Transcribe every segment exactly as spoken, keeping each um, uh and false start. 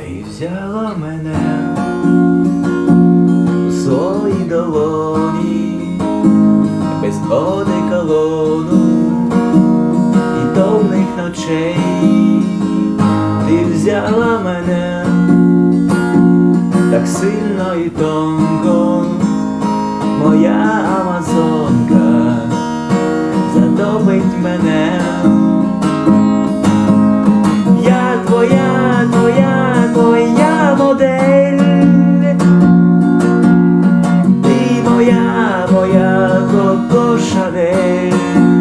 Ти взяла мене у свої долоні, без одеколону і довгих ночей. Ти взяла мене так сильно і тонко, моя амазонка затопить мене. Я твоя, твоя, твоя модель, ти моя, моя Коко Шанель.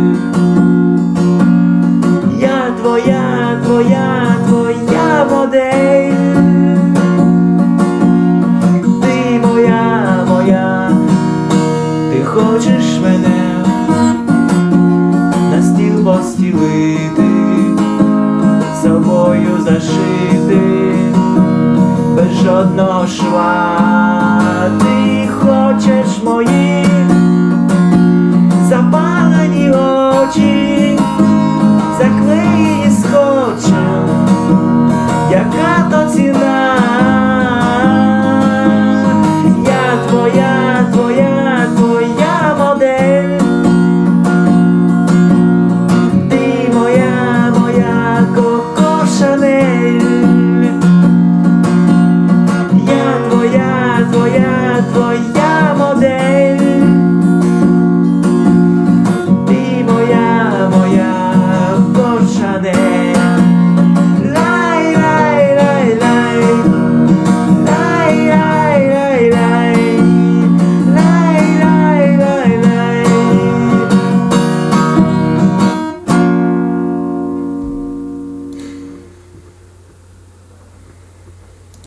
Я твоя, твоя, твоя модель, ти моя, моя. Ти хочеш мене на стіл постілити, собою зашити, без жодного шва. Ти хочеш мої запалені очі, заклеєні скотчем, яка то ціна? Я твоя, твоя, твоя модель, ти моя, моя Коко Шанель. Я твоя, твоя, твоя модель, ти моя, моя Коко Шанель.